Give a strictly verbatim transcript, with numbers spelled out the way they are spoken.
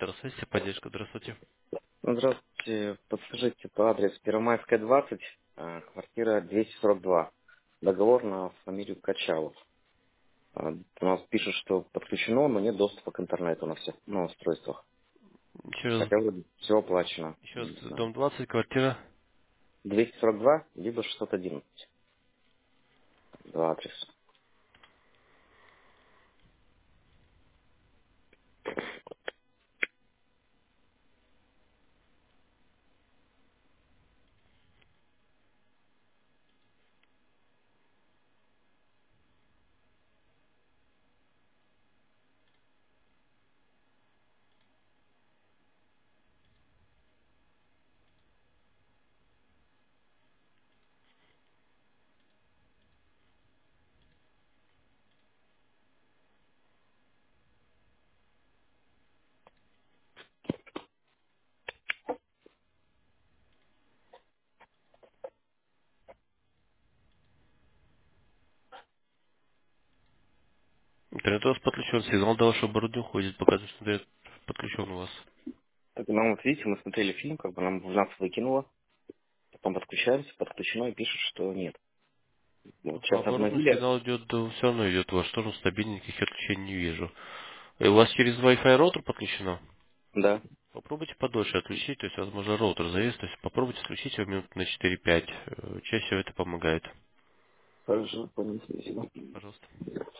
Здравствуйте, поддержка, здравствуйте. Ну, Здравствуйте. Подскажите по адресу Первомайская, двадцать, а, квартира двести сорок два. Договор на фамилию Качалов. А, У нас пишут, что подключено, но нет доступа к интернету на всех на устройствах. Еще раз, Хотя бы все оплачено. еще раз, Не знаю. дом двадцать, квартира. двести сорок два, либо шестьсот одиннадцать. Два адреса. Интернет у вас подключен, сигнал до вашего оборудования уходит, показывает, что интернет подключен у вас. Так, нам вот видите, мы смотрели фильм, как бы нам в нас выкинуло, потом подключаемся, подключено и пишут, что нет. Вот По сейчас оборудованию обновили. сигнал идет, да, все равно идет в вашу сторону, стабильно, никаких отключений не вижу. И у вас через Wi-Fi роутер подключено? Да. Попробуйте подольше отключить, то есть, возможно, роутер завис, то есть попробуйте отключить его минут на четыре-пять. Э, Чаще всего это помогает. Хорошо, понял, спасибо. Пожалуйста.